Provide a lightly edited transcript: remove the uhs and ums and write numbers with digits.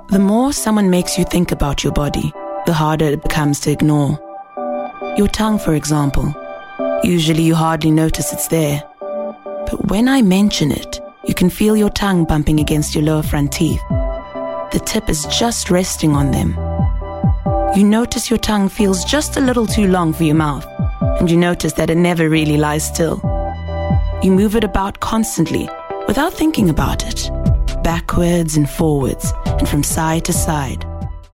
The more someone makes you think about your body, the harder it becomes to ignore. Your tongue, for example. Usually you hardly notice it's there. But when I mention it, you can feel your tongue bumping against your lower front teeth. The tip is just resting on them. You notice your tongue feels just a little too long for your mouth, and you notice that it never really lies still. You move it about constantly, without thinking about it, backwards and forwards, and from side to side.